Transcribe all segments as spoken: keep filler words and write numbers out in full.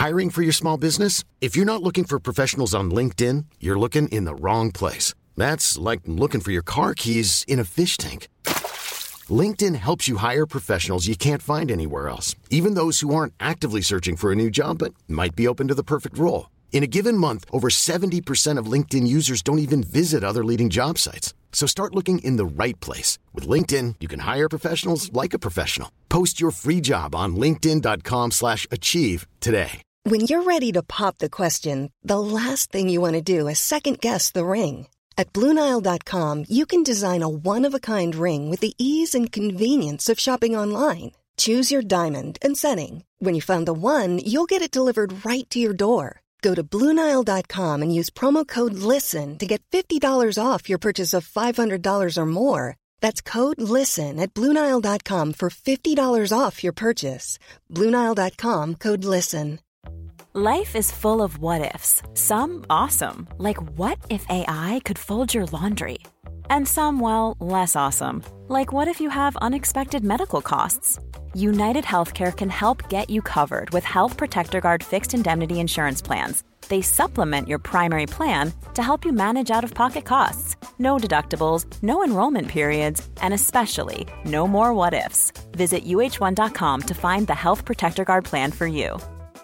Hiring for your small business? If you're not looking for professionals on LinkedIn, you're looking in the wrong place. That's like looking for your car keys in a fish tank. LinkedIn helps you hire professionals you can't find anywhere else, even those who aren't actively searching for a new job but might be open to the perfect role. In a given month, over seventy percent of LinkedIn users don't even visit other leading job sites. So start looking in the right place. With LinkedIn, you can hire professionals like a professional. Post your free job on linkedin.com slash achieve today. When you're ready to pop the question, the last thing you want to do is second-guess the ring. At Blue Nile dot com, you can design a one-of-a-kind ring with the ease and convenience of shopping online. Choose your diamond and setting. When you find the one, you'll get it delivered right to your door. Go to Blue Nile dot com and use promo code LISTEN to get fifty dollars off your purchase of five hundred dollars or more. That's code LISTEN at Blue Nile dot com for fifty dollars off your purchase. Blue Nile dot com, code LISTEN. Life is full of what-ifs. Some awesome, like what if A I could fold your laundry? And some, well, less awesome, like what if you have unexpected medical costs? United Healthcare can help get you covered with Health Protector Guard fixed indemnity insurance plans. They supplement your primary plan to help you manage out-of-pocket costs. No deductibles, no enrollment periods, and especially no more what-ifs. Visit U H one dot com to find the Health Protector Guard plan for you.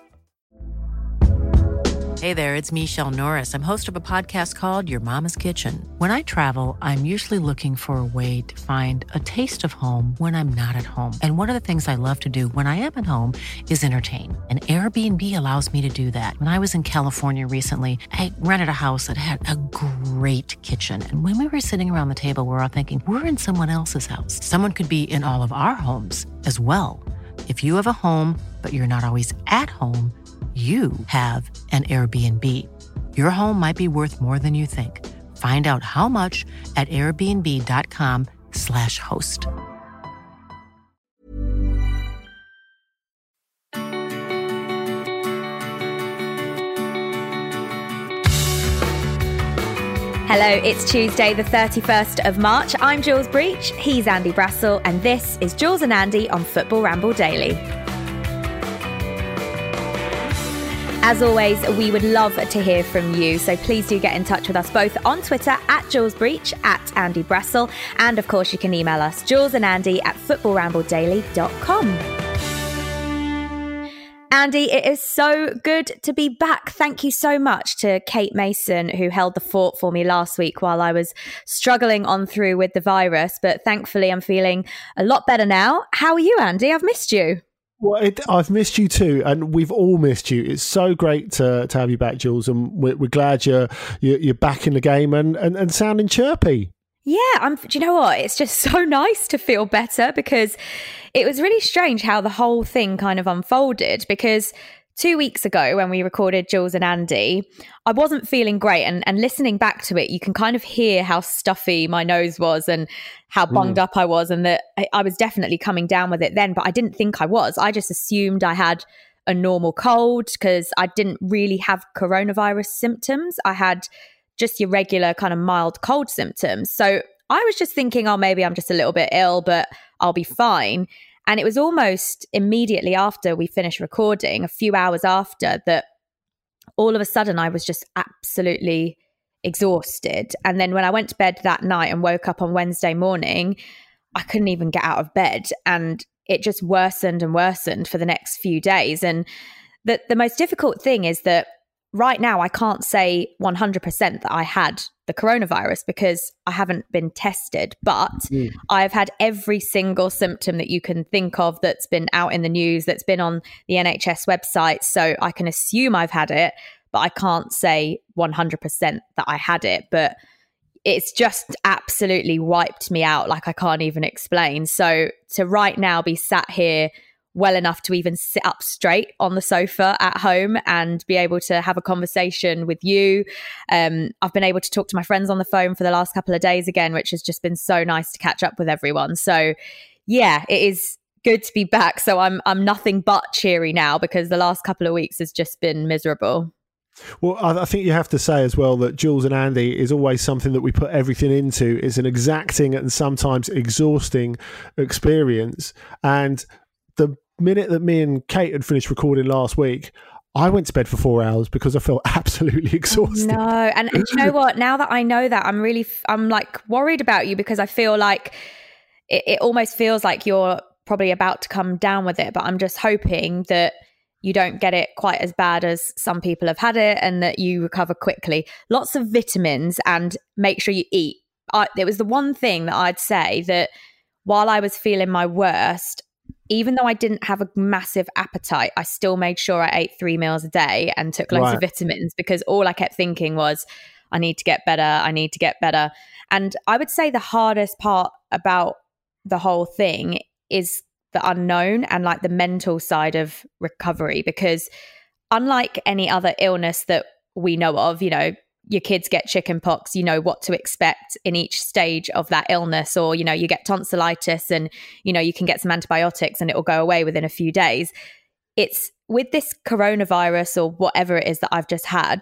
Hey there, it's Michelle Norris. I'm host of a podcast called Your Mama's Kitchen. When I travel, I'm usually looking for a way to find a taste of home when I'm not at home. And one of the things I love to do when I am at home is entertain. And Airbnb allows me to do that. When I was in California recently, I rented a house that had a great kitchen. And when we were sitting around the table, we were all thinking, we're in someone else's house. Someone could be in all of our homes as well. If you have a home, but you're not always at home, you have an Airbnb. Your home might be worth more than you think. Find out how much at airbnb.com slash host. Hello, it's Tuesday, the thirty-first of March. I'm Jules Breach, he's Andy Brassel, and this is Jules and Andy on Football Ramble Daily. As always, we would love to hear from you, so please do get in touch with us both on Twitter at Jules Breach, at Andy Brassel, and of course you can email us julesandandy at footballrambledaily dot com. Andy, it is so good to be back. Thank you so much to Kate Mason, who held the fort for me last week while I was struggling on through with the virus, but thankfully I'm feeling a lot better now. How are you, Andy? I've missed you. Well, it, I've missed you too, and we've all missed you. It's so great to, to have you back, Jules, and we're, we're glad you're, you're you're back in the game and, and, and sounding chirpy. Yeah, I'm, do you know what? It's just so nice to feel better because it was really strange how the whole thing kind of unfolded because two weeks ago when we recorded Jules and Andy, I wasn't feeling great. And, and listening back to it, you can kind of hear how stuffy my nose was and how bunged mm. up I was, and that I, I was definitely coming down with it then, but I didn't think I was. I just assumed I had a normal cold because I didn't really have coronavirus symptoms. I had just your regular kind of mild cold symptoms. So I was just thinking, oh, maybe I'm just a little bit ill, but I'll be fine. And it was almost immediately after we finished recording, a few hours after, that all of a sudden I was just absolutely exhausted. And then when I went to bed that night and woke up on Wednesday morning, I couldn't even get out of bed. And it just worsened and worsened for the next few days. And the, the most difficult thing is that right now I can't say one hundred percent that I had the coronavirus because I haven't been tested, but mm. I've had every single symptom that you can think of that's been out in the news, that's been on the N H S website. So I can assume I've had it, but I can't say one hundred percent that I had it. But it's just absolutely wiped me out like I can't even explain. So to right now be sat here well enough to even sit up straight on the sofa at home and be able to have a conversation with you. Um, I've been able to talk to my friends on the phone for the last couple of days again, which has just been so nice to catch up with everyone. So yeah, it is good to be back. So I'm I'm nothing but cheery now because the last couple of weeks has just been miserable. Well, I think you have to say as well that Jules and Andy is always something that we put everything into. It's an exacting and sometimes exhausting experience. And the minute that me and Kate had finished recording last week, I went to bed for four hours because I felt absolutely exhausted. Oh, no, and, and you know what? Now that I know that, I'm really, I'm like worried about you because I feel like it, it almost feels like you're probably about to come down with it. But I'm just hoping that you don't get it quite as bad as some people have had it and that you recover quickly. Lots of vitamins and make sure you eat. I, it was the one thing that I'd say that while I was feeling my worst, even though I didn't have a massive appetite, I still made sure I ate three meals a day and took loads Right. of vitamins because all I kept thinking was, I need to get better. I need to get better. And I would say the hardest part about the whole thing is the unknown and like the mental side of recovery, because unlike any other illness that we know of, you know, your kids get chicken pox, you know what to expect in each stage of that illness, or, you know, you get tonsillitis and, you know, you can get some antibiotics and it will go away within a few days. It's with this coronavirus or whatever it is that I've just had,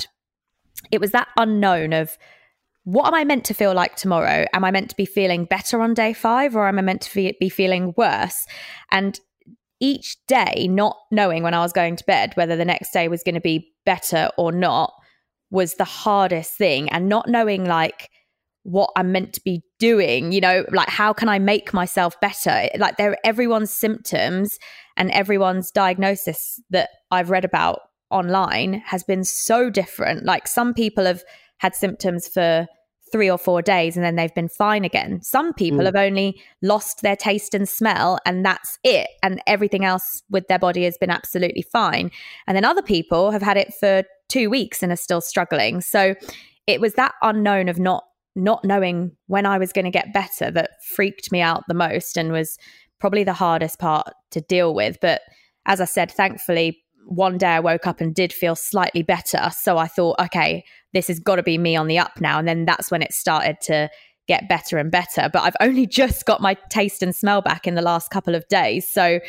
it was that unknown of what am I meant to feel like tomorrow? Am I meant to be feeling better on day five or am I meant to fe- be feeling worse? And each day, not knowing when I was going to bed whether the next day was going to be better or not was the hardest thing, and not knowing like what I'm meant to be doing, you know, like how can I make myself better? Like they're everyone's symptoms and everyone's diagnosis that I've read about online has been so different. Like some people have had symptoms for three or four days and then they've been fine again. Some people mm. have only lost their taste and smell and that's it. And everything else with their body has been absolutely fine. And then other people have had it for two weeks and are still struggling. So it was that unknown of not not knowing when I was going to get better that freaked me out the most and was probably the hardest part to deal with. But as I said, thankfully, one day I woke up and did feel slightly better. So I thought, okay, this has got to be me on the up now. And then that's when it started to get better and better. But I've only just got my taste and smell back in the last couple of days. So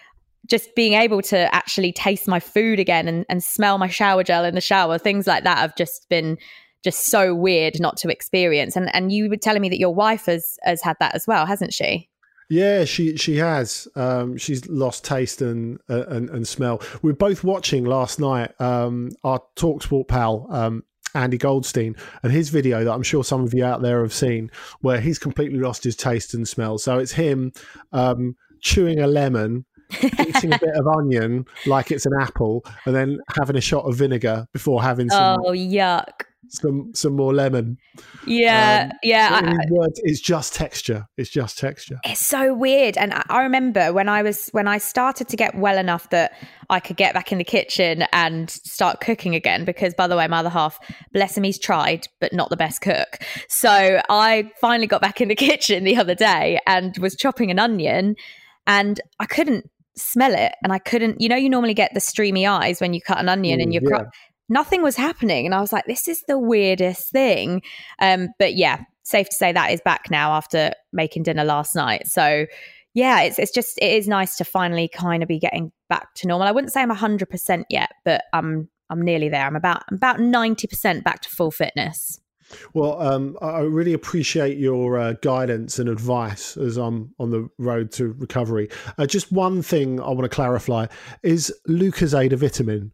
just being able to actually taste my food again and, and smell my shower gel in the shower, things like that have just been just so weird not to experience. And and you were telling me that your wife has has had that as well, hasn't she? Yeah, she she has. Um, she's lost taste and, uh, and and smell. We were both watching last night um, our TalkSport pal, um, Andy Goldstein, and his video that I'm sure some of you out there have seen, where he's completely lost his taste and smell. So it's him um, chewing a lemon, eating a bit of onion like it's an apple, and then having a shot of vinegar before having some. Oh, yuck. Some some more lemon. Yeah, um, yeah. In his words, it's just texture. It's just texture. It's so weird. And I, I remember when I was when I started to get well enough that I could get back in the kitchen and start cooking again. Because by the way, my other half, bless him, he's tried, but not the best cook. So I finally got back in the kitchen the other day and was chopping an onion, and I couldn't smell it, and I couldn't. You know, you normally get the streamy eyes when you cut an onion, mm, and you yeah. cr- nothing was happening. And I was like, this is the weirdest thing. Um, but yeah, safe to say that is back now after making dinner last night. So yeah, it's it's just, it is nice to finally kind of be getting back to normal. I wouldn't say I'm one hundred percent yet, but I'm I'm nearly there. I'm about I'm about ninety percent back to full fitness. Well, um, I really appreciate your uh, guidance and advice as I'm on the road to recovery. Uh, just one thing I want to clarify, is Lucozade a vitamin?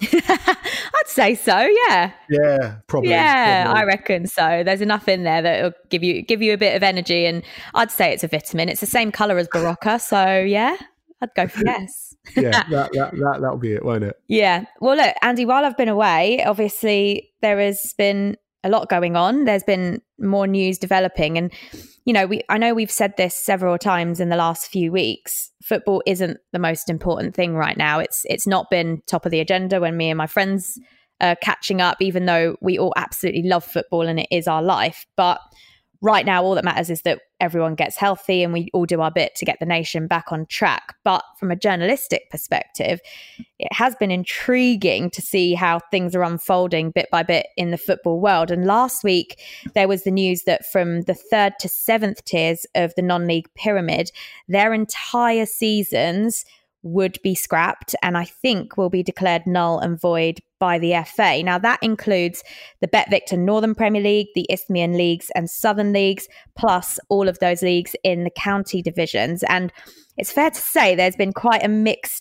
I'd say so, yeah. Yeah, probably. Yeah, probably. I reckon so. There's enough in there that will give you give you a bit of energy, and I'd say it's a vitamin. It's the same colour as Berocca, so yeah, I'd go for yes. yeah, that, that, that, that'll be it, won't it? Yeah. Well, look, Andy, while I've been away, obviously there has been a lot going on. There's been more news developing, and you know, we I know we've said this several times in the last few weeks. Football isn't the most important thing right now. It's it's not been top of the agenda when me and my friends are catching up, even though we all absolutely love football and it is our life. But right now, all that matters is that everyone gets healthy and we all do our bit to get the nation back on track. But from a journalistic perspective, it has been intriguing to see how things are unfolding bit by bit in the football world. And last week, there was the news that from the third to seventh tiers of the non-league pyramid, their entire seasons would be scrapped and I think will be declared null and void by the F A. Now that includes the BetVictor Northern Premier League, the Isthmian Leagues and Southern Leagues, plus all of those leagues in the county divisions. And it's fair to say there's been quite a mixed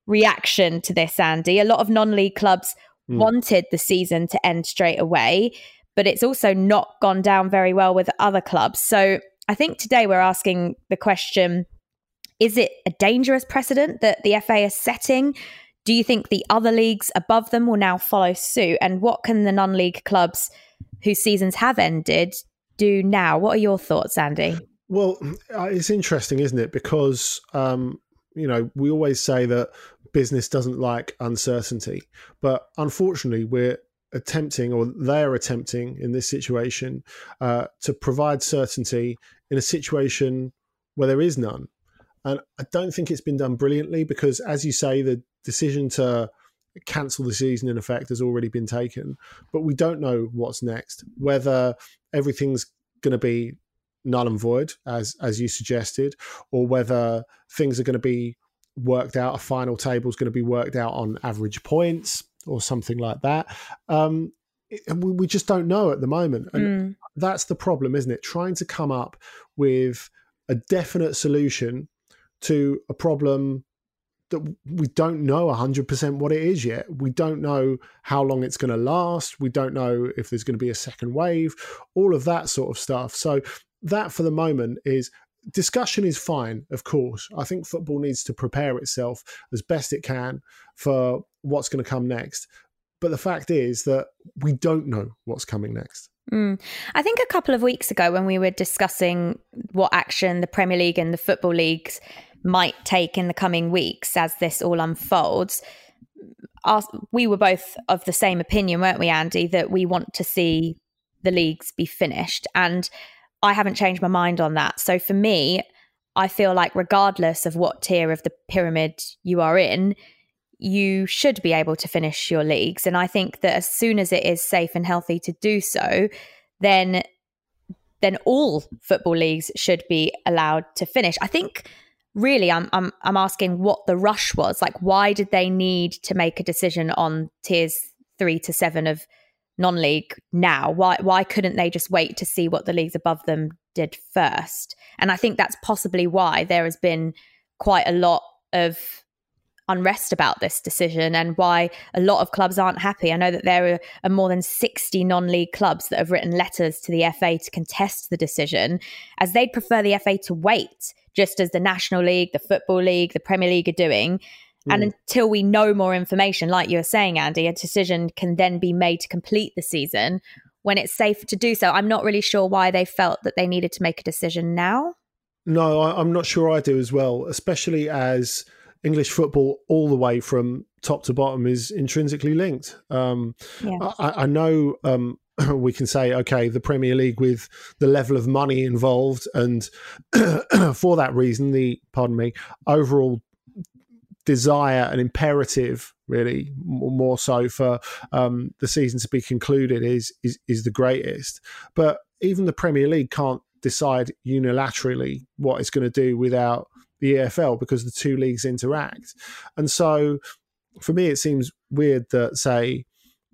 reaction to this, Andy. A lot of non-league clubs mm. wanted the season to end straight away, but it's also not gone down very well with other clubs. So I think today we're asking the question, is it a dangerous precedent that the F A is setting? Do you think the other leagues above them will now follow suit? And what can the non-league clubs whose seasons have ended do now? What are your thoughts, Andy? Well, it's interesting, isn't it? Because, um, you know, we always say that business doesn't like uncertainty. But unfortunately, we're attempting, or they're attempting in this situation, uh, to provide certainty in a situation where there is none. And I don't think it's been done brilliantly because, as you say, the decision to cancel the season in effect has already been taken. But we don't know what's next, whether everything's going to be null and void, as as you suggested, or whether things are going to be worked out, a final table is going to be worked out on average points or something like that. Um, we, we just don't know at the moment. And mm. that's the problem, isn't it? Trying to come up with a definite solution to a problem that we don't know one hundred percent what it is yet. We don't know how long it's going to last. We don't know if there's going to be a second wave, all of that sort of stuff. So that for the moment is, discussion is fine, of course. I think football needs to prepare itself as best it can for what's going to come next. But the fact is that we don't know what's coming next. Mm. I think a couple of weeks ago when we were discussing what action the Premier League and the Football Leagues might take in the coming weeks as this all unfolds, our, we were both of the same opinion, weren't we, Andy, that we want to see the leagues be finished. And I haven't changed my mind on that. So for me, I feel like regardless of what tier of the pyramid you are in, you should be able to finish your leagues. And I think that as soon as it is safe and healthy to do so, then then all football leagues should be allowed to finish. I think really I'm I'm I'm asking what the rush was. Like, why did they need to make a decision on tiers three to seven of non-league now? Why why couldn't they just wait to see what the leagues above them did first? And I think that's possibly why there has been quite a lot of unrest about this decision and why a lot of clubs aren't happy. I know that there are, are more than sixty non-league clubs that have written letters to the F A to contest the decision, as they'd prefer the F A to wait, just as the National League, the Football League, the Premier League are doing. Mm. And until we know more information, like you were saying, Andy, a decision can then be made to complete the season when it's safe to do so. I'm not really sure why they felt that they needed to make a decision now. No, I, I'm not sure I do as well, especially as English football all the way from top to bottom is intrinsically linked. Um, yeah. I, I know um, we can say, okay, the Premier League with the level of money involved and for that reason, the, pardon me, overall desire and imperative, really, more so for um, the season to be concluded is, is is the greatest. But even the Premier League can't decide unilaterally what it's going to do without the E F L, because the two leagues interact. And so for me, it seems weird that, say,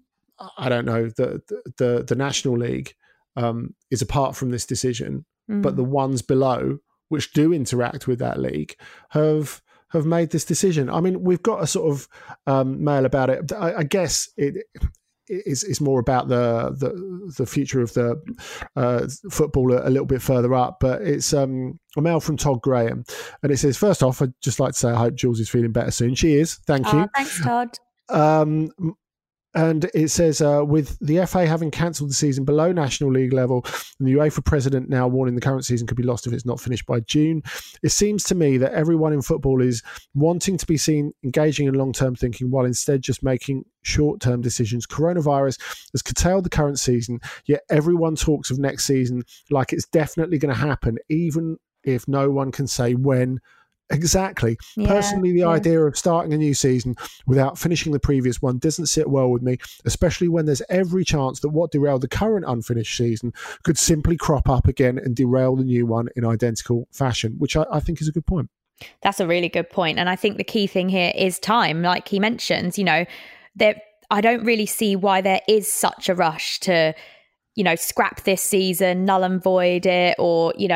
I don't know, the the, the National League um, is apart from this decision, mm. but the ones below, which do interact with that league, have have made this decision. I mean, we've got a sort of um, mail about it. I, I guess it is it's more about the, the the future of the uh, football a, a little bit further up, but it's um, a mail from Todd Graham, and it says, first off, I'd just like to say I hope Jules is feeling better soon. She is. Thank you. Oh, thanks, Todd. Um, And it says, uh, with the F A having cancelled the season below National League level and the UEFA president now warning the current season could be lost if it's not finished by June, it seems to me that everyone in football is wanting to be seen engaging in long-term thinking while instead just making short-term decisions. Coronavirus has curtailed the current season, yet everyone talks of next season like it's definitely going to happen, even if no one can say when. Exactly. Yeah, Personally, the yeah. idea of starting a new season without finishing the previous one doesn't sit well with me, especially when there's every chance that what derailed the current unfinished season could simply crop up again and derail the new one in identical fashion, which I, I think is a good point. That's a really good point. And I think the key thing here is time. Like he mentions, you know, there, I don't really see why there is such a rush to, you know, scrap this season, null and void it, or, you know,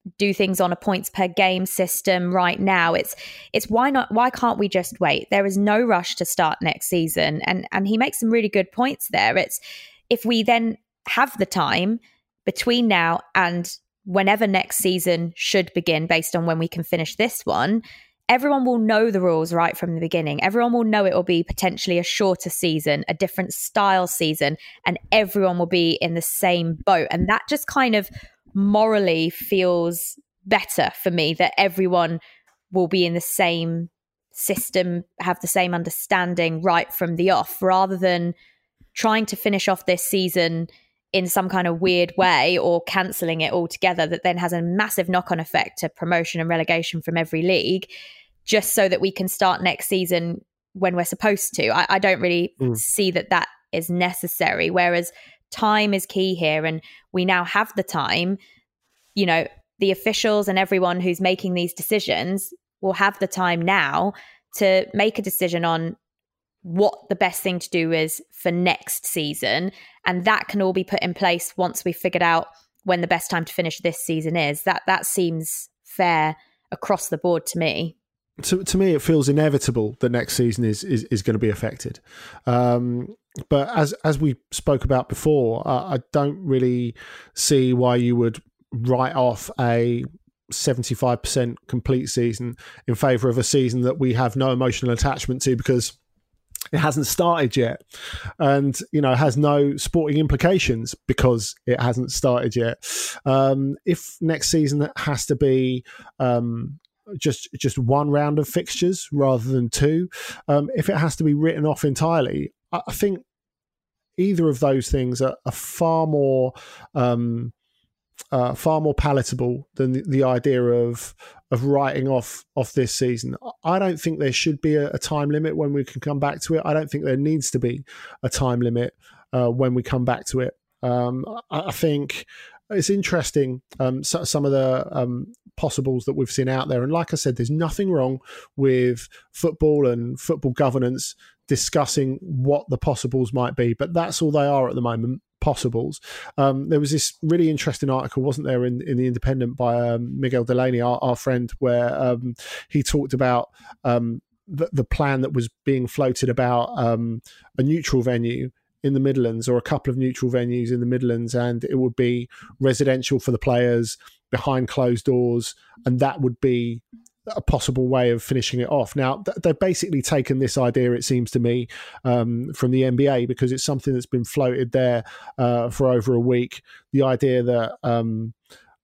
do things on a points per game system right now. It's it's why not why can't we just wait? There is no rush to start next season. And and he makes some really good points there. It's if we then have the time between now and whenever next season should begin, based on when we can finish this one, everyone will know the rules right from the beginning. Everyone will know it will be potentially a shorter season, a different style season, and everyone will be in the same boat. And that just kind of morally feels better for me, that everyone will be in the same system, have the same understanding right from the off, rather than trying to finish off this season in some kind of weird way or cancelling it altogether that then has a massive knock-on effect to promotion and relegation from every league, just so that we can start next season when we're supposed to. I, I don't really mm. see that that is necessary, whereas time is key here, and we now have the time. You know, the officials and everyone who's making these decisions will have the time now to make a decision on what the best thing to do is for next season, and that can all be put in place once we've figured out when the best time to finish this season is. That that seems fair across the board to me. To, to me, it feels inevitable that next season is is, is going to be affected. Um, but as as we spoke about before, uh, I don't really see why you would write off a seventy-five percent complete season in favour of a season that we have no emotional attachment to, because it hasn't started yet, and you know has no sporting implications because it hasn't started yet. Um, if next season has to be um, just just one round of fixtures rather than two, um, if it has to be written off entirely, I, I think either of those things are, are far more um, uh, far more palatable than the, the idea of of writing off off this season. I don't think there should be a, a time limit when we can come back to it. I don't think there needs to be a time limit uh, when we come back to it. Um, I, I think it's interesting, um, so, some of the um, possibles that we've seen out there. And like I said, there's nothing wrong with football and football governance discussing what the possibles might be, but that's all they are at the moment. Possibles. Um, there was this really interesting article, wasn't there, in, in the Independent by um, Miguel Delaney, our, our friend, where um, he talked about um, the, the plan that was being floated about um, a neutral venue in the Midlands, or a couple of neutral venues in the Midlands, and it would be residential for the players behind closed doors, and that would be a possible way of finishing it off. Now, th- they've basically taken this idea, it seems to me, um, from the N B A, because it's something that's been floated there uh, for over a week. The idea that um,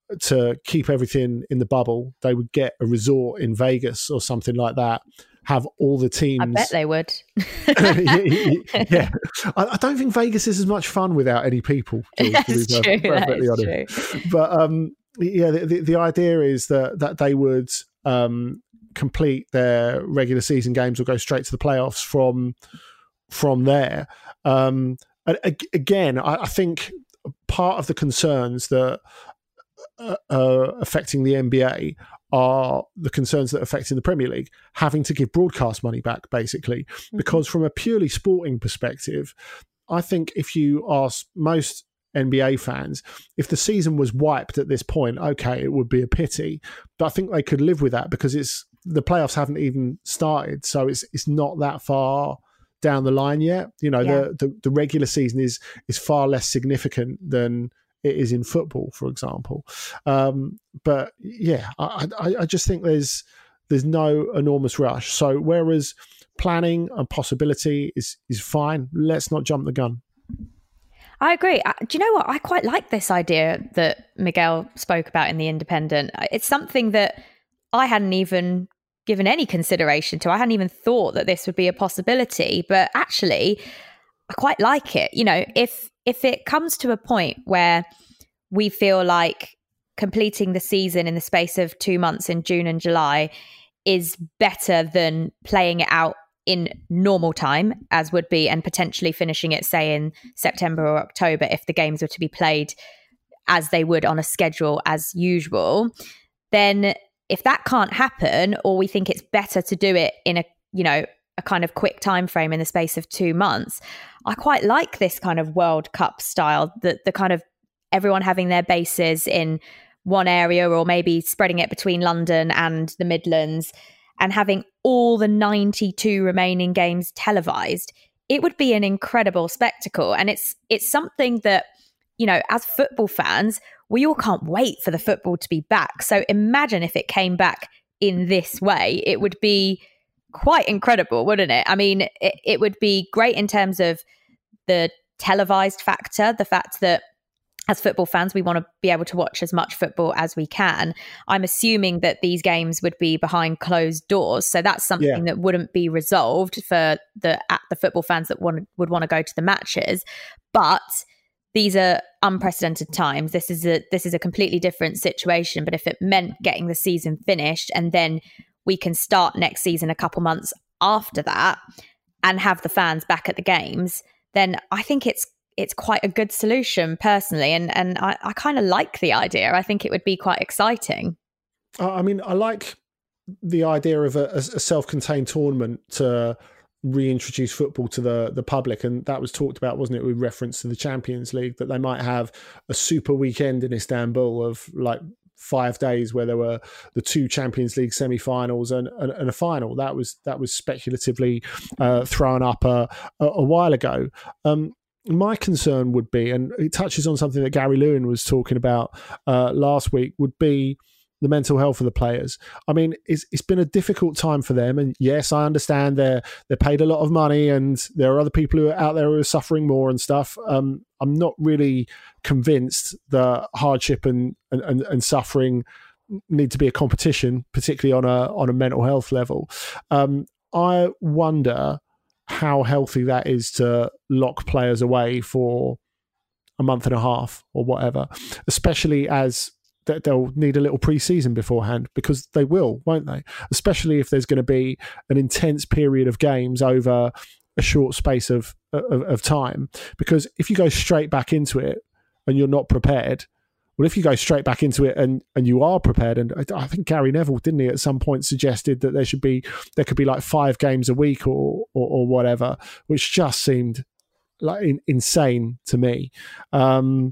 to keep everything in the bubble, they would get a resort in Vegas or something like that, have all the teams. I bet they would. yeah, yeah. I, I don't think Vegas is as much fun without any people. George, That's to be true. perfectly That honest. is true. But um, yeah, the, the, the idea is that that they would um, complete their regular season games or go straight to the playoffs from from there. Um, again, I, I think part of the concerns that uh, are affecting the N B A are the concerns that are affecting the Premier League, having to give broadcast money back, basically. Mm-hmm. Because from a purely sporting perspective, I think if you ask most N B A fans, if the season was wiped at this point, okay, it would be a pity. But I think they could live with that, because it's the playoffs haven't even started, so it's it's not that far down the line yet. You know, yeah. the, the the regular season is is far less significant than it is in football, for example. Um, but yeah, I, I, I just think there's there's no enormous rush. So whereas planning and possibility is is fine, let's not jump the gun. I agree. Do you know what? I quite like this idea that Miguel spoke about in The Independent. It's something that I hadn't even given any consideration to. I hadn't even thought that this would be a possibility, but actually I quite like it. You know, if if it comes to a point where we feel like completing the season in the space of two months in June and July is better than playing it out in normal time, as would be, and potentially finishing it, say, in September or October, if the games were to be played as they would on a schedule as usual, then if that can't happen, or we think it's better to do it in a, you know, a kind of quick time frame in the space of two months, I quite like this kind of World Cup style, the, the kind of everyone having their bases in one area, or maybe spreading it between London and the Midlands, and having all the ninety-two remaining games televised, it would be an incredible spectacle. And it's it's something that, you know, as football fans, we all can't wait for the football to be back. So imagine if it came back in this way. It would be quite incredible, wouldn't it? I mean, it, it would be great in terms of the televised factor, the fact that as football fans, we want to be able to watch as much football as we can. I'm assuming that these games would be behind closed doors. So that's something yeah. that wouldn't be resolved for the at the football fans that want, would want to go to the matches. But these are unprecedented times. This is a this is a completely different situation. But if it meant getting the season finished and then we can start next season a couple months after that and have the fans back at the games, then I think it's it's quite a good solution personally. And and I, I kind of like the idea. I think it would be quite exciting. I mean, I like the idea of a, a self-contained tournament to reintroduce football to the, the public. And that was talked about, wasn't it, with reference to the Champions League, that they might have a super weekend in Istanbul of like five days where there were the two Champions League semi-finals and, and, and a final. That was that was speculatively uh, thrown up a, a, a while ago. Um, my concern would be, and it touches on something that Gary Lewin was talking about uh, last week, would be the mental health of the players. I mean, it's it's been a difficult time for them, and yes, I understand they're they're paid a lot of money, and there are other people who are out there who are suffering more and stuff. Um, I'm not really convinced that hardship and, and, and, and suffering need to be a competition, particularly on a on a mental health level. Um, I wonder how healthy that is to lock players away for a month and a half or whatever, especially as that they'll need a little pre-season beforehand, because they will, won't they? Especially if there's going to be an intense period of games over a short space of, of of time. Because if you go straight back into it and you're not prepared, well, if you go straight back into it and, and you are prepared, and I, I think Gary Neville, didn't he, at some point suggested that there should be there could be like five games a week or or, or whatever, which just seemed like in, insane to me. Um,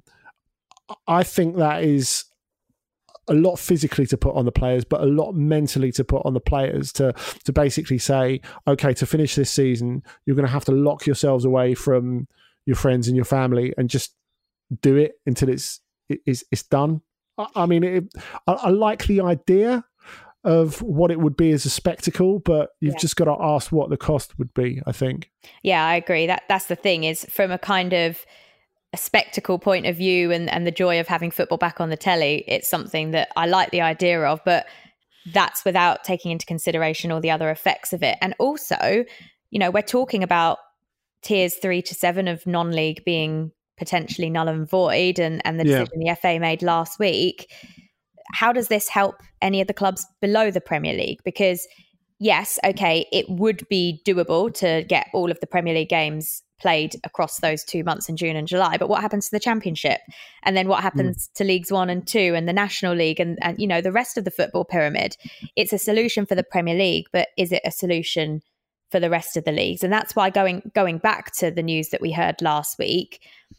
I think that is a lot physically to put on the players, but a lot mentally to put on the players to to basically say, okay, to finish this season, you're going to have to lock yourselves away from your friends and your family and just do it until it's it's, it's done. I, I mean, it, I, I like the idea of what it would be as a spectacle, but you've yeah. just got to ask what the cost would be, I think. Yeah, I agree. That that's the thing, is from a kind of a spectacle point of view and, and the joy of having football back on the telly, it's something that I like the idea of, but that's without taking into consideration all the other effects of it. And also, you know, we're talking about tiers three to seven of non-league being potentially null and void, and, and the decision yeah. the F A made last week. How does this help any of the clubs below the Premier League? Because yes, okay, it would be doable to get all of the Premier League games played across those two months in June and July, but what happens to the Championship? And then what happens mm. to Leagues One and Two and the National League and, and, you know, the rest of the football pyramid? It's a solution for the Premier League, but is it a solution for the rest of the leagues? And that's why going going back to the news that we heard last week,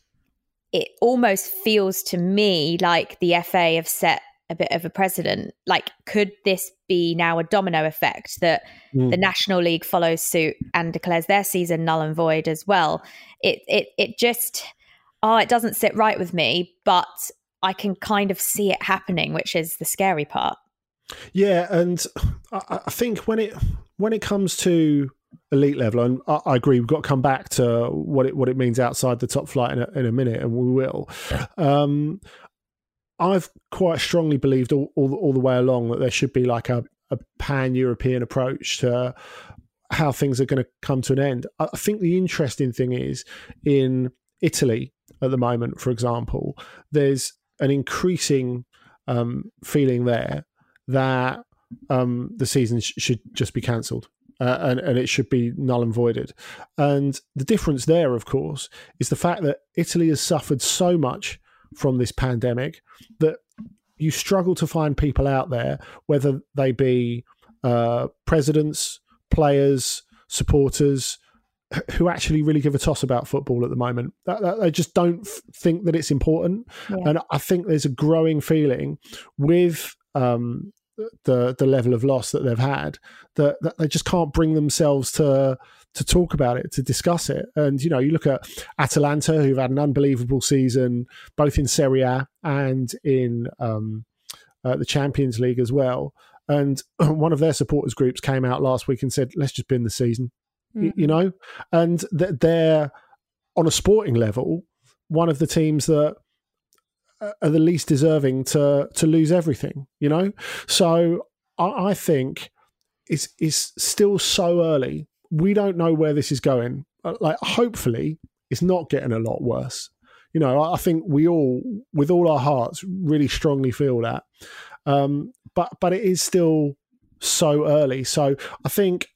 it almost feels to me like the F A have set a bit of a precedent. Like, could this be now a domino effect that mm. the National League follows suit and declares their season null and void as well? It it it just, oh, it doesn't sit right with me, but I can kind of see it happening, which is the scary part. Yeah, and I, I think when it when it comes to elite level, and I, I agree, we've got to come back to what it what it means outside the top flight in a, in a minute, and we will. Um, I've quite strongly believed all, all, all the way along that there should be like a, a pan-European approach to how things are going to come to an end. I think the interesting thing is, in Italy at the moment, for example, there's an increasing um, feeling there that um, the season sh- should just be cancelled. Uh, and, and it should be null and voided. And the difference there, of course, is the fact that Italy has suffered so much from this pandemic that you struggle to find people out there, whether they be uh, presidents, players, supporters, who actually really give a toss about football at the moment. That, that, they just don't f- think that it's important. Yeah. And I think there's a growing feeling with um, the the level of loss that they've had that, that they just can't bring themselves to to talk about it, to discuss it. And, you know, you look at Atalanta, who've had an unbelievable season, both in Serie A and in um, uh, the Champions League as well. And one of their supporters groups came out last week and said, let's just bin the season, mm-hmm. you know? And they're, on a sporting level, one of the teams that are the least deserving to to lose everything, you know? So I, I think it's, it's still so early. We don't know where this is going. Like, hopefully, it's not getting a lot worse. You know, I think we all, with all our hearts, really strongly feel that. Um, but but it is still so early. So I think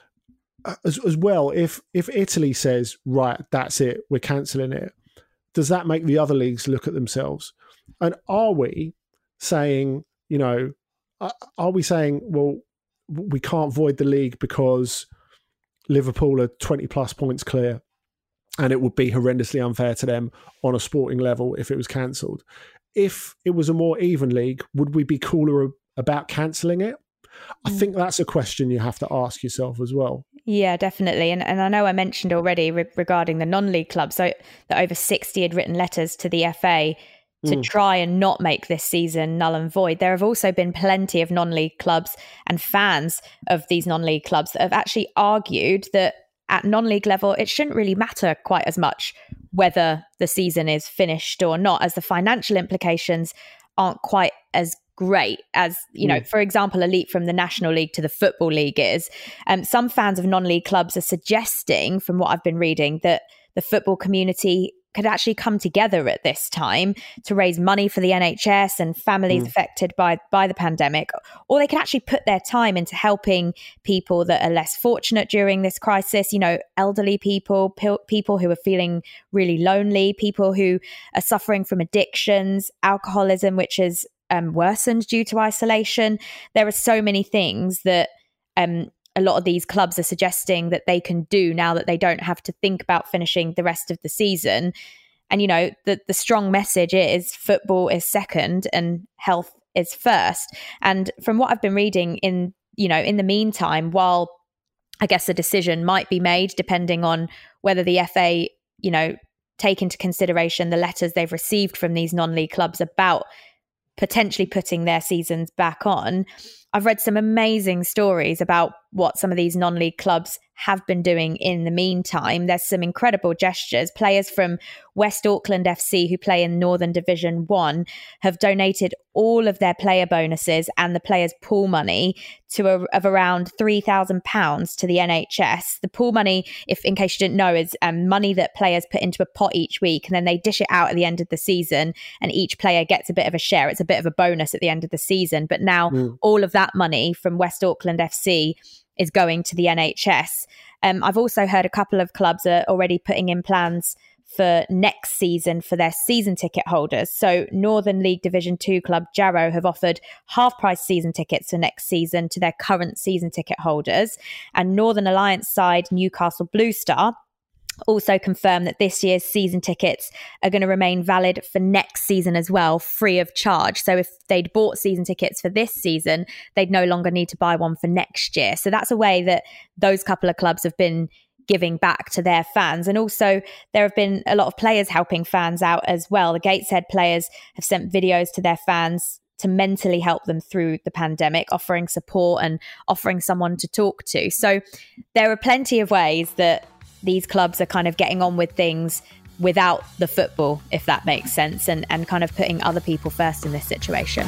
as, as well, if if Italy says, right, that's it, we're cancelling it, does that make the other leagues look at themselves? And are we saying, you know, are we saying, well, we can't void the league because Liverpool are twenty plus points clear and it would be horrendously unfair to them on a sporting level if it was cancelled? If it was a more even league, would we be cooler about cancelling it? I mm. think that's a question you have to ask yourself as well. Yeah, definitely. And and I know I mentioned already re- regarding the non-league clubs, so that over sixty had written letters to the F A to mm. try and not make this season null and void. There have also been plenty of non-league clubs and fans of these non-league clubs that have actually argued that at non-league level, it shouldn't really matter quite as much whether the season is finished or not, as the financial implications aren't quite as great as, you know, mm. for example, a leap from the National League to the Football League is. Um, some fans of non-league clubs are suggesting, from what I've been reading, that the football community could actually come together at this time to raise money for the N H S and families mm. affected by, by the pandemic, or they can actually put their time into helping people that are less fortunate during this crisis, you know, elderly people, pe- people who are feeling really lonely, people who are suffering from addictions, alcoholism, which is um, worsened due to isolation. There are so many things that um, a lot of these clubs are suggesting that they can do now that they don't have to think about finishing the rest of the season. And, you know, the, the strong message is football is second and health is first. And from what I've been reading in, you know, in the meantime, while I guess a decision might be made depending on whether the F A, you know, take into consideration the letters they've received from these non-league clubs about potentially putting their seasons back on. I've read some amazing stories about what some of these non-league clubs have been doing in the meantime. There's some incredible gestures. Players from West Auckland F C, who play in Northern Division One, have donated all of their player bonuses and the players' pool money to a, of around three thousand pounds to the N H S. The pool money, if in case you didn't know, is um, money that players put into a pot each week, and then they dish it out at the end of the season, and each player gets a bit of a share. It's a bit of a bonus at the end of the season. But now mm. all of that money from West Auckland F C is going to the N H S. Um, I've also heard a couple of clubs are already putting in plans for next season for their season ticket holders. So Northern League Division two club Jarrow have offered half-price season tickets for next season to their current season ticket holders. And Northern Alliance side Newcastle Blue Star also confirmed that this year's season tickets are going to remain valid for next season as well, free of charge. So if they'd bought season tickets for this season, they'd no longer need to buy one for next year. So that's a way that those couple of clubs have been giving back to their fans. And also there have been a lot of players helping fans out as well. The Gateshead players have sent videos to their fans to mentally help them through the pandemic, offering support and offering someone to talk to. So there are plenty of ways that these clubs are kind of getting on with things without the football, if that makes sense, and, and kind of putting other people first in this situation.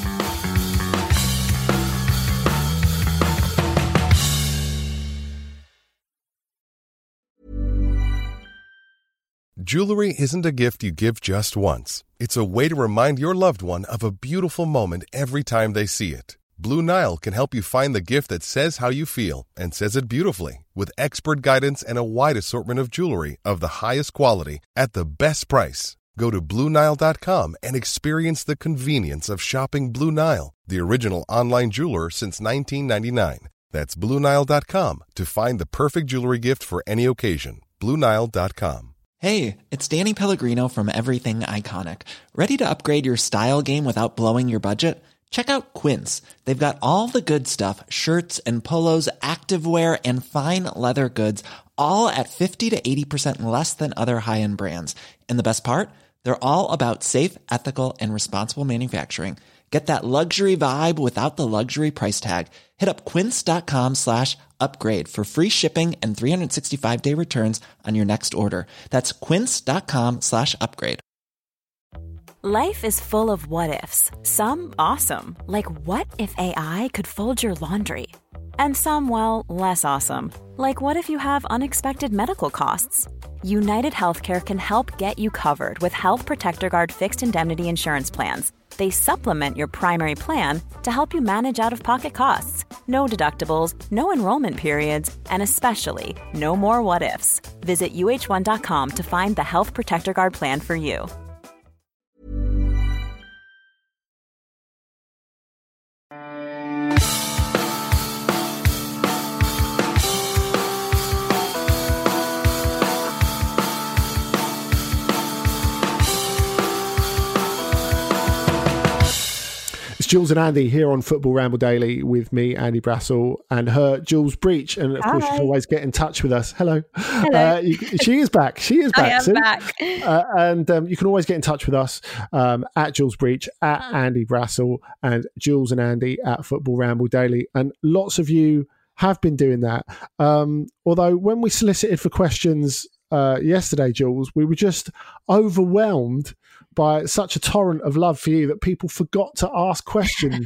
Jewelry isn't a gift you give just once. It's a way to remind your loved one of a beautiful moment every time they see it. Blue Nile can help you find the gift that says how you feel and says it beautifully, with expert guidance and a wide assortment of jewelry of the highest quality at the best price. Go to Blue Nile dot com and experience the convenience of shopping Blue Nile, the original online jeweler since nineteen ninety-nine. That's Blue Nile dot com to find the perfect jewelry gift for any occasion. Blue Nile dot com. Hey, it's Danny Pellegrino from Everything Iconic. Ready to upgrade your style game without blowing your budget? Check out Quince. They've got all the good stuff, shirts and polos, activewear, and fine leather goods, all at fifty to eighty percent less than other high-end brands. And the best part? They're all about safe, ethical, and responsible manufacturing. Get that luxury vibe without the luxury price tag. Hit up quince.com slash upgrade for free shipping and three sixty-five day returns on your next order. That's quince.com slash upgrade. Life is full of what-ifs. Some awesome, like what if A I could fold your laundry? And some, well, less awesome, like what if you have unexpected medical costs? United Healthcare can help get you covered with Health Protector Guard fixed indemnity insurance plans. They supplement your primary plan to help you manage out-of-pocket costs. No deductibles, no enrollment periods, and especially no more what-ifs. Visit U H one dot com to find the Health Protector Guard plan for you. Jules and Andy here on Football Ramble Daily with me, Andy Brassel, and her, Jules Breach. And of Hi. course, you can always get in touch with us. Hello. Hello. Uh, you, she is back. She is back. I am See? back. Uh, and um, you can always get in touch with us um, at Jules Breach, at Andy Brassel, and Jules and Andy at Football Ramble Daily. And lots of you have been doing that. Um, although when we solicited for questions uh, yesterday, Jules, we were just overwhelmed by such a torrent of love for you that people forgot to ask questions.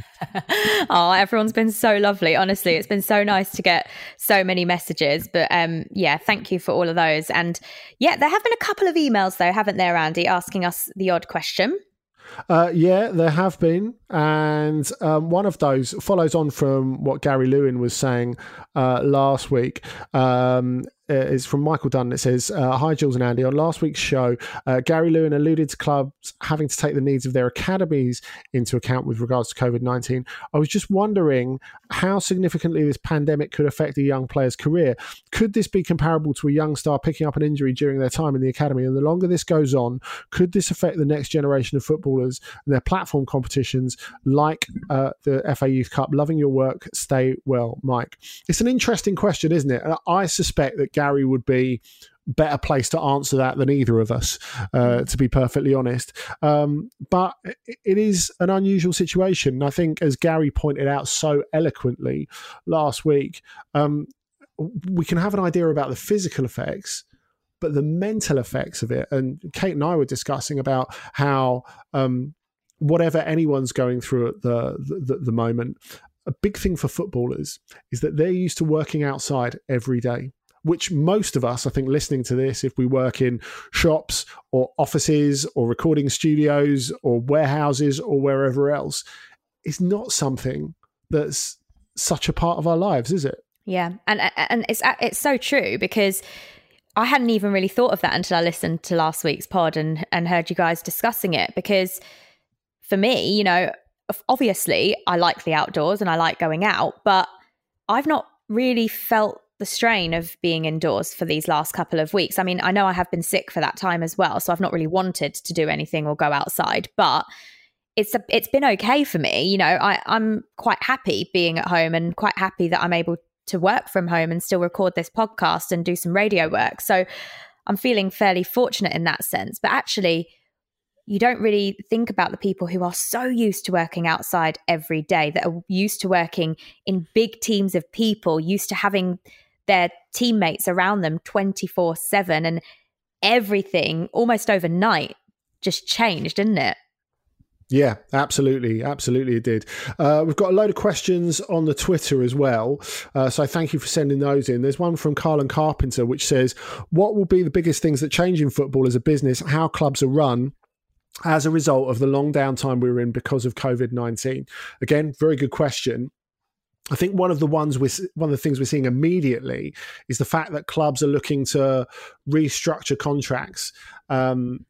Oh, everyone's been so lovely. Honestly, it's been so nice to get so many messages. But um, yeah, thank you for all of those. And yeah, there have been a couple of emails though, haven't there, Andy, asking us the odd question? Uh, yeah, there have been. And um, one of those follows on from what Gary Lewin was saying uh, last week. Um, is from Michael Dunn. It says, uh, hi, Jules and Andy. On last week's show, uh, Gary Lewin alluded to clubs having to take the needs of their academies into account with regards to COVID nineteen. I was just wondering how significantly this pandemic could affect a young player's career. Could this be comparable to a young star picking up an injury during their time in the academy? And the longer this goes on, could this affect the next generation of footballers and their platform competitions like uh, the F A Youth Cup? Loving your work. Stay well, Mike. It's an interesting question, isn't it? And I suspect that Gary would be better placed to answer that than either of us, uh, to be perfectly honest. Um, but it is an unusual situation. I think, as Gary pointed out so eloquently last week, um, we can have an idea about the physical effects, but the mental effects of it. And Kate and I were discussing about how um, whatever anyone's going through at the, the, the moment, a big thing for footballers is that they're used to working outside every day, which most of us, I think, listening to this, if we work in shops or offices or recording studios or warehouses or wherever else, is not something that's such a part of our lives, is it? Yeah, and and it's it's so true, because I hadn't even really thought of that until I listened to last week's pod and and heard you guys discussing it. Because for me, you know, obviously I like the outdoors and I like going out, but I've not really felt the strain of being indoors for these last couple of weeks. I mean, I know I have been sick for that time as well, so I've not really wanted to do anything or go outside, but it's a, it's been okay for me. You know, I, I'm quite happy being at home and quite happy that I'm able to work from home and still record this podcast and do some radio work. So I'm feeling fairly fortunate in that sense. But actually, you don't really think about the people who are so used to working outside every day, that are used to working in big teams of people, used to having their teammates around them twenty-four seven, and everything almost overnight just changed, didn't it? Yeah, absolutely. Absolutely, it did. Uh, we've got a load of questions on the Twitter as well. Uh, so thank you for sending those in. There's one from Carlin Carpenter, which says, what will be the biggest things that change in football as a business, how clubs are run as a result of the long downtime we were in because of COVID nineteen? Again, very good question. I think one of the ones we one of the things we're seeing immediately is the fact that clubs are looking to restructure contracts um,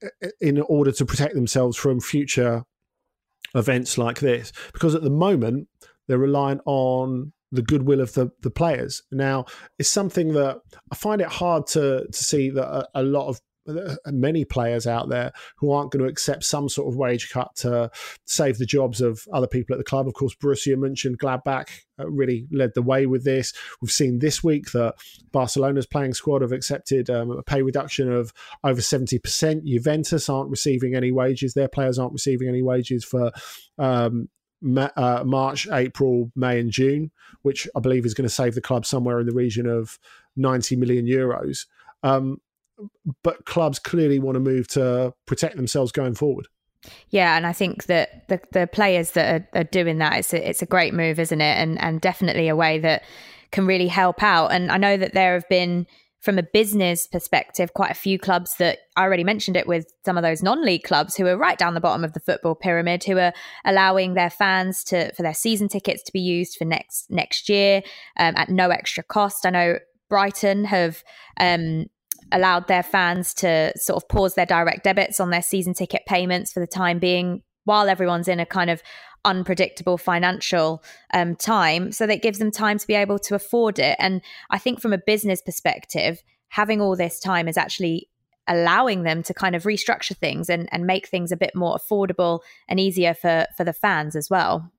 in order to protect themselves from future events like this. Because at the moment, they're relying on the goodwill of the, the players. Now, it's something that I find it hard to to see that a, a lot of many players out there who aren't going to accept some sort of wage cut to save the jobs of other people at the club. Of course, Borussia Mönchengladbach uh, really led the way with this. We've seen this week that Barcelona's playing squad have accepted um, a pay reduction of over seventy percent. Juventus aren't receiving any wages. Their players aren't receiving any wages for um, ma- uh, March, April, May and June, which I believe is going to save the club somewhere in the region of ninety million euros. Um, but clubs clearly want to move to protect themselves going forward. Yeah, and I think that the the players that are, are doing that, it's a, it's a great move, isn't it? And and definitely a way that can really help out. And I know that there have been, from a business perspective, quite a few clubs that I already mentioned it with some of those non-league clubs who are right down the bottom of the football pyramid, who are allowing their fans to for their season tickets to be used for next next year um, at no extra cost. I know Brighton have um, allowed their fans to sort of pause their direct debits on their season ticket payments for the time being, while everyone's in a kind of unpredictable financial um, time. So that gives them time to be able to afford it. And I think from a business perspective, having all this time is actually allowing them to kind of restructure things and, and make things a bit more affordable and easier for, for the fans as well.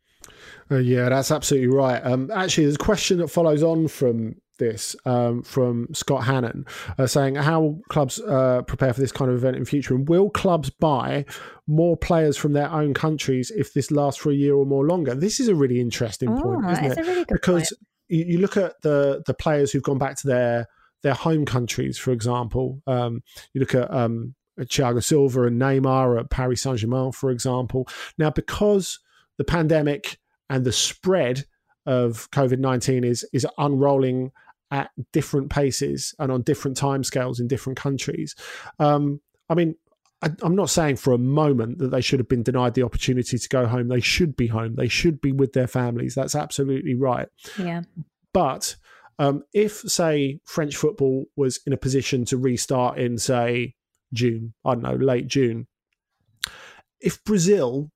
Uh, yeah, that's absolutely right. Um, actually, there's a question that follows on from this um, from Scott Hannon uh, saying how clubs uh, prepare for this kind of event in future, and will clubs buy more players from their own countries if this lasts for a year or more longer? This is a really interesting oh, point, isn't it? A really good because point. You, you look at the the players who've gone back to their their home countries, for example. Um, you look at um, Thiago Silva and Neymar at Paris Saint-Germain, for example. Now, because the pandemic and the spread of COVID nineteen is is unrolling at different paces and on different timescales in different countries. Um, I mean, I, I'm not saying for a moment that they should have been denied the opportunity to go home. They should be home. They should be with their families. That's absolutely right. Yeah. But um, if, say, French football was in a position to restart in, say, June, I don't know, late June, if Brazil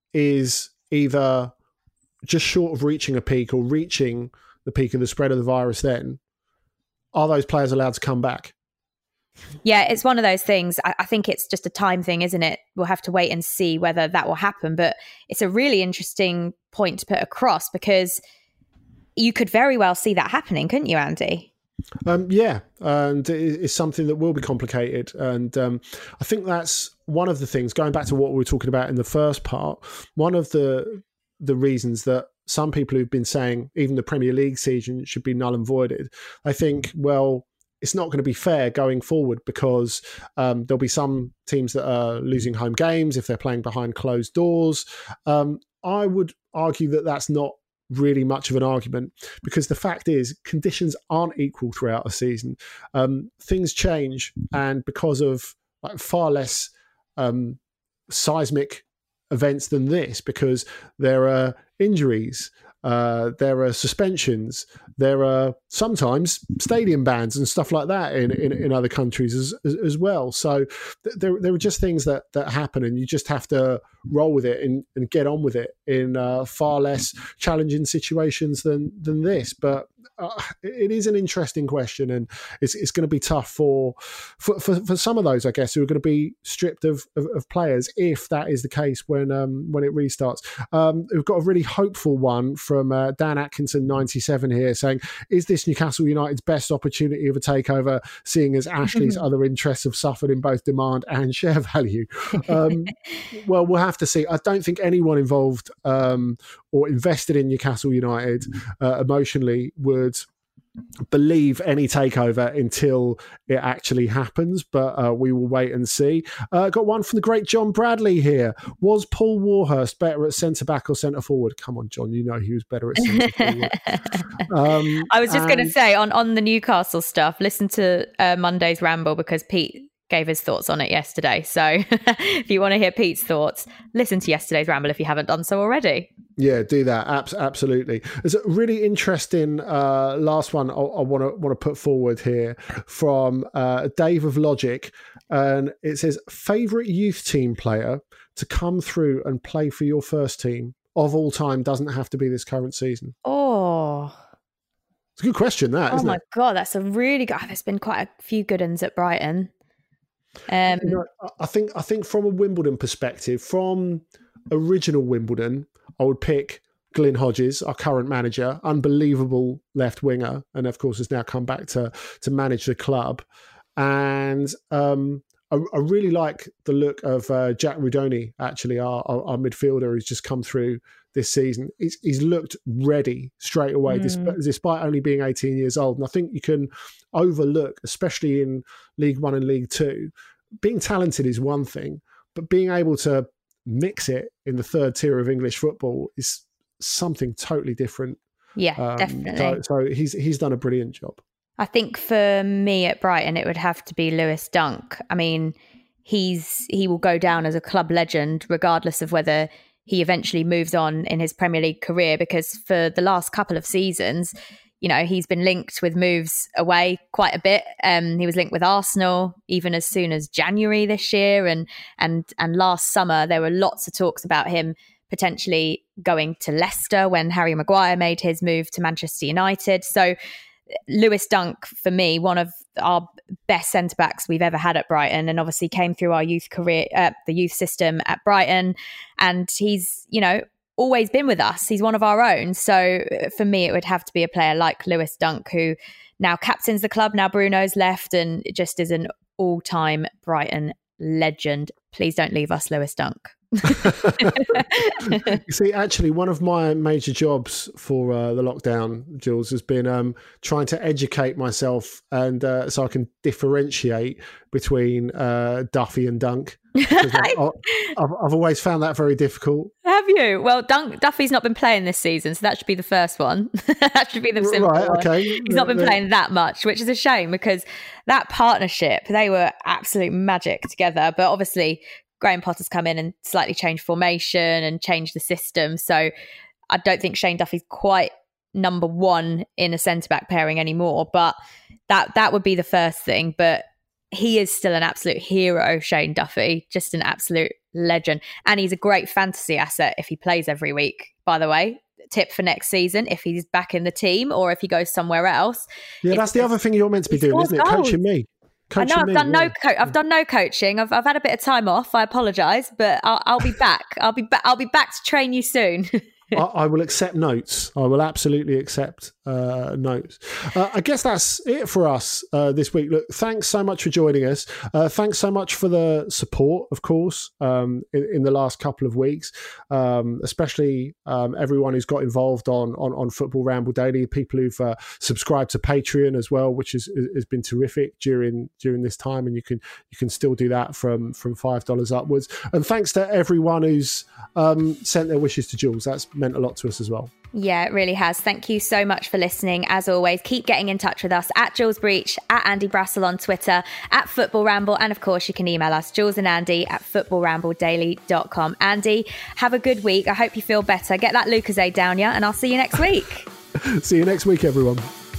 is either just short of reaching a peak or reaching the peak of the spread of the virus, then are those players allowed to come back? Yeah, it's one of those things. I, I think it's just a time thing, isn't it? We'll have to wait and see whether that will happen. But it's a really interesting point to put across, because you could very well see that happening, couldn't you, Andy? Um, yeah, and it's something that will be complicated. And um, I think that's one of the things, going back to what we were talking about in the first part, one of the the reasons that some people who've been saying even the Premier League season should be null and voided, I think, well, it's not going to be fair going forward, because um, there'll be some teams that are losing home games if they're playing behind closed doors. Um, I would argue that that's not really much of an argument, because the fact is conditions aren't equal throughout a season. Um, things change, and because of like, far less um, seismic events than this, because there are injuries, uh, there are suspensions, there are sometimes stadium bans and stuff like that in, in, in other countries as, as, as well. So th- there, there are just things that, that happen, and you just have to roll with it and, and get on with it in uh, far less challenging situations than than this. But uh, it is an interesting question, and it's it's going to be tough for, for for for some of those, I guess, who are going to be stripped of, of, of players if that is the case when um, when it restarts. Um, we've got a really hopeful one from uh, Dan Atkinson ninety-seven here saying, is this Newcastle United's best opportunity of a takeover, seeing as Ashley's other interests have suffered in both demand and share value? Um, well, we'll have to see. I don't think anyone involved um, or invested in Newcastle United uh, emotionally would believe any takeover until it actually happens, but uh, we will wait and see. Uh, got one from the great John Bradley here. Was Paul Warhurst better at centre-back or centre-forward? Come on, John, you know he was better at centre-forward. um, I was just and... going to say, on, on the Newcastle stuff, listen to uh, Monday's Ramble, because Pete gave his thoughts on it yesterday. So if you want to hear Pete's thoughts, listen to yesterday's Ramble if you haven't done so already. Yeah, do that. Abs- absolutely. There's a really interesting uh, last one I want to want to put forward here from uh, Dave of Logic, and it says, favourite youth team player to come through and play for your first team of all time, doesn't have to be this current season. Oh, It's a good question, that, isn't it? Oh, my it? God, that's a really good... Oh, there's been quite a few good ones at Brighton. Um, you know, I think I think from a Wimbledon perspective, from original Wimbledon, I would pick Glyn Hodges, our current manager, unbelievable left winger, and of course has now come back to to manage the club. And um, I, I really like the look of uh, Jack Rudoni, actually, our, our, our midfielder who's just come through this season. He's, he's looked ready straight away, mm. despite, despite only being eighteen years old. And I think you can overlook, especially in League One and League Two, being talented is one thing, but being able to mix it in the third tier of English football is something totally different. Yeah, um, definitely. So, so he's he's done a brilliant job. I think for me at Brighton, it would have to be Lewis Dunk. I mean, he's he will go down as a club legend, regardless of whether he eventually moves on in his Premier League career, because for the last couple of seasons, you know, he's been linked with moves away quite a bit. Um, he was linked with Arsenal even as soon as January this year. And, and, and last summer, there were lots of talks about him potentially going to Leicester when Harry Maguire made his move to Manchester United. So Lewis Dunk, for me, one of our best centre-backs we've ever had at Brighton, and obviously came through our youth career, uh, the youth system at Brighton. And he's, you know, always been with us. He's one of our own. So for me, it would have to be a player like Lewis Dunk, who now captains the club. Now Bruno's left and just is an all-time Brighton legend. Please don't leave us, Lewis Dunk. You see, actually, one of my major jobs for uh, the lockdown, Jules, has been um, trying to educate myself, and uh, so I can differentiate between uh, Duffy and Dunk. I've, I've, I've always found that very difficult. Have you? Well, Dunk, Duffy's not been playing this season, so that should be the first one. That should be the simple right, one. Okay. He's not been playing that much, which is a shame, because that partnership, they were absolute magic together. But obviously, Graham Potter's come in and slightly changed formation and changed the system. So I don't think Shane Duffy's quite number one in a centre-back pairing anymore. But that that would be the first thing. But he is still an absolute hero, Shane Duffy, just an absolute legend. And he's a great fantasy asset if he plays every week, by the way. Tip for next season, if he's back in the team or if he goes somewhere else. Yeah, that's the other thing you're meant to be doing, isn't it? Goals. Coaching me. I know I've me, done yeah. no co- I've done no coaching. I've I've had a bit of time off. I apologise, but I'll, I'll be back. I'll be back. I'll be back to train you soon. I, I will accept notes. I will absolutely accept uh, notes. Uh, I guess that's it for us uh, this week. Look, thanks so much for joining us. Uh, thanks so much for the support, of course, um, in, in the last couple of weeks, um, especially um, everyone who's got involved on, on, on Football Ramble Daily, people who've uh, subscribed to Patreon as well, which is, has been terrific during during this time. And you can you can still do that from, from five dollars upwards. And thanks to everyone who's um, sent their wishes to Jules. That's meant a lot to us as well. Yeah, it really has. Thank you so much for listening. As always, keep getting in touch with us at Jules Breach, at Andy Brassel on Twitter, at Football Ramble. And of course, you can email us, Jules and Andy at football ramble daily dot com. Andy, have a good week. I hope you feel better. Get that Lucozade down, yeah? And I'll see you next week. See you next week, everyone.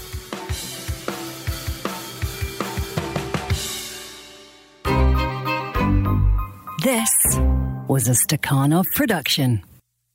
This was a Stakhanov production.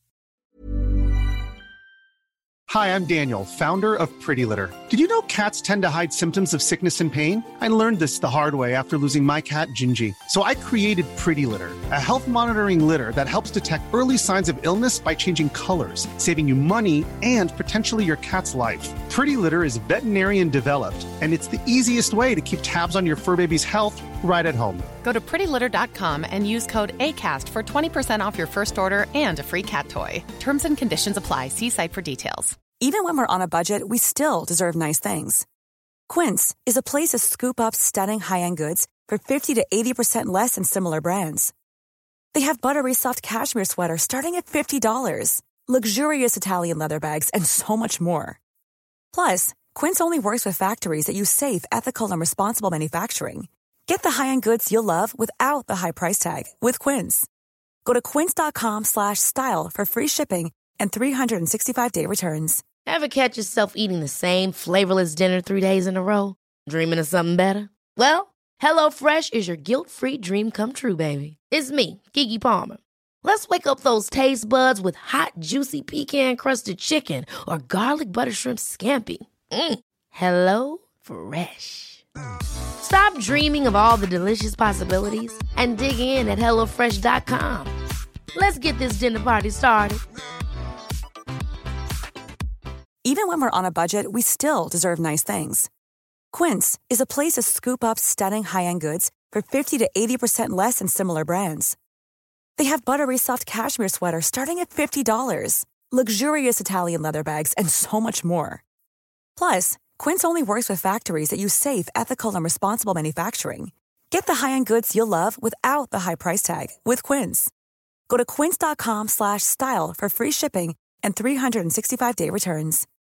Hi, I'm Daniel, founder of Pretty Litter. Did you know cats tend to hide symptoms of sickness and pain? I learned this the hard way after losing my cat, Gingy. So I created Pretty Litter, a health monitoring litter that helps detect early signs of illness by changing colors, saving you money and potentially your cat's life. Pretty Litter is veterinarian developed, and it's the easiest way to keep tabs on your fur baby's health right at home. Go to pretty litter dot com and use code ACAST for twenty percent off your first order and a free cat toy. Terms and conditions apply. See site for details. Even when we're on a budget, we still deserve nice things. Quince is a place to scoop up stunning high-end goods for fifty to eighty percent less than similar brands. They have buttery soft cashmere sweaters starting at fifty dollars, luxurious Italian leather bags, and so much more. Plus, Quince only works with factories that use safe, ethical, and responsible manufacturing. Get the high-end goods you'll love without the high price tag with Quince. Go to quince dot com slash style for free shipping and three sixty-five day returns. Ever catch yourself eating the same flavorless dinner three days in a row? Dreaming of something better? Well, HelloFresh is your guilt-free dream come true, baby. It's me, Keke Palmer. Let's wake up those taste buds with hot, juicy pecan-crusted chicken or garlic butter shrimp scampi. Mm. Hello Fresh. Stop dreaming of all the delicious possibilities and dig in at hello fresh dot com. Let's get this dinner party started. Even when we're on a budget, we still deserve nice things. Quince is a place to scoop up stunning high-end goods for fifty to eighty percent less than similar brands. They have buttery soft cashmere sweaters starting at fifty dollars, luxurious Italian leather bags, and so much more. Plus, Quince only works with factories that use safe, ethical, and responsible manufacturing. Get the high-end goods you'll love without the high price tag with Quince. Go to quince dot com slash style for free shipping and three sixty-five day returns.